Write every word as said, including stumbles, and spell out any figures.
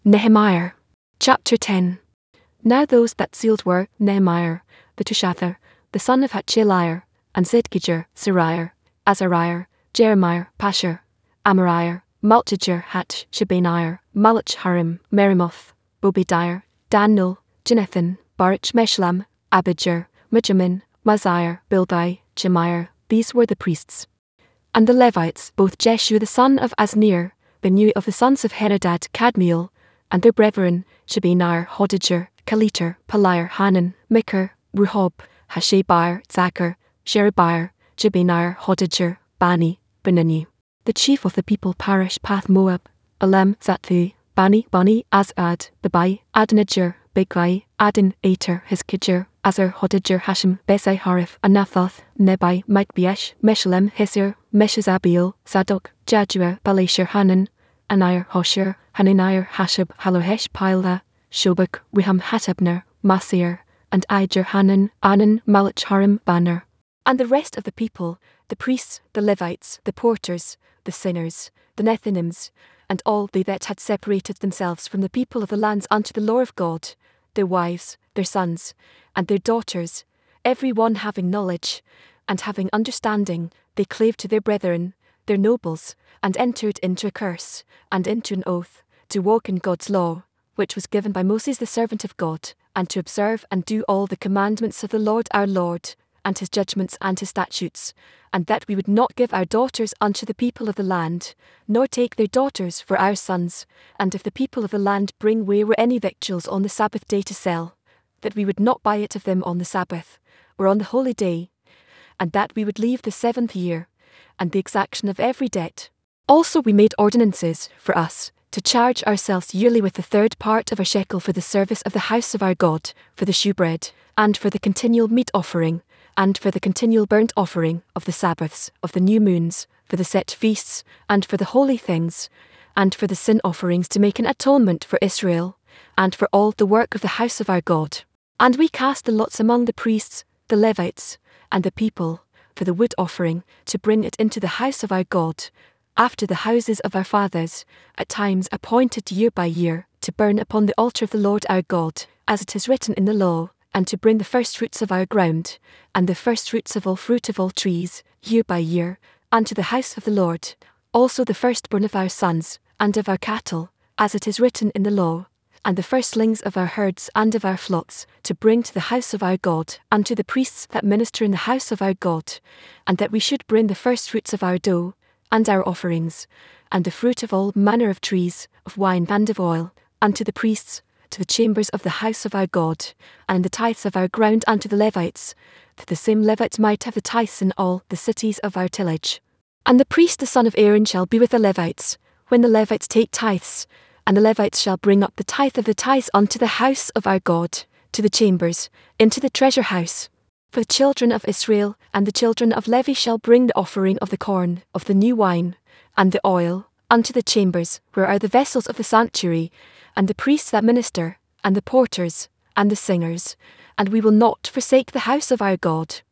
Nehemiah. Chapter ten. Now those that sealed were Nehemiah, the Tushather, the son of Hachaliah, and Zidkijah, Sariah, Azariah, Jeremiah, Pashur, Amariah, Malchijah, Hatch, Shebaniah, Malach Harim, Merimoth, Obadiah, Daniel, Jonathan, Baruch, Meshullam, Abijah, Mijamin, Maziah, Bildai, Jemiah. These were the priests. And the Levites, both Jeshua the son of Asnir, Benui of the sons of Henadad, Kadmiel, and their brethren, Shebaniah, Hodijah, Kaleter, Peliah, Hanan, Mikar, Rehob, Hashabiah, Zachar, Sherebiah, Jebaniah, Hodijah, Bani, Benani. The chief of the people Parish, Path Moab, Elam, Zathu, Bani, Bani, Azad, Bebai, Adonijah, Bigvai, Adin, Ater, Hizkijah, Azar, Hodijah, Hashem, Besai, Harif, Anathoth, Nebai, Mikbeesh, Meshullam, Hesir, Meshazabiel, Zadok, Jadua, Balashir, Hanan, Anir, Hoshir, Hananiah, Hashab, Halohesh, Pilda, Shobak, Reham, Hatabner, Masir, and Ijer, Hanan, Anan, Malach, Harim, Banner. And the rest of the people, the priests, the Levites, the porters, the singers, the Nethinims, and all they that had separated themselves from the people of the lands unto the law of God, their wives, their sons, and their daughters, every one having knowledge, and having understanding, they clave to their brethren, their nobles, and entered into a curse, and into an oath, to walk in God's law, which was given by Moses the servant of God, and to observe and do all the commandments of the Lord our Lord, and his judgments and his statutes, and that we would not give our daughters unto the people of the land, nor take their daughters for our sons, and if the people of the land bring where any victuals on the Sabbath day to sell, that we would not buy it of them on the Sabbath, or on the holy day, and that we would leave the seventh year, and the exaction of every debt. Also we made ordinances for us, to charge ourselves yearly with the third part of a shekel for the service of the house of our God, for the shewbread, and for the continual meat offering, and for the continual burnt offering of the Sabbaths, of the new moons, for the set feasts, and for the holy things, and for the sin offerings to make an atonement for Israel, and for all the work of the house of our God. And we cast the lots among the priests, the Levites, and the people, for the wood offering, to bring it into the house of our God, after the houses of our fathers, at times appointed year by year, to burn upon the altar of the Lord our God, as it is written in the law, and to bring the firstfruits of our ground, and the firstfruits of all fruit of all trees, year by year, unto the house of the Lord, also the firstborn of our sons, and of our cattle, as it is written in the law, and the firstlings of our herds and of our flocks, to bring to the house of our God, unto the priests that minister in the house of our God, and that we should bring the firstfruits of our dough, and our offerings, and the fruit of all manner of trees, of wine and of oil, unto the priests, to the chambers of the house of our God, and the tithes of our ground unto the Levites, that the same Levites might have the tithes in all the cities of our tillage. And the priest the son of Aaron shall be with the Levites, when the Levites take tithes, and the Levites shall bring up the tithe of the tithes unto the house of our God, to the chambers, into the treasure house. For the children of Israel and the children of Levi shall bring the offering of the corn, of the new wine, and the oil, unto the chambers, where are the vessels of the sanctuary, and the priests that minister, and the porters, and the singers, and we will not forsake the house of our God.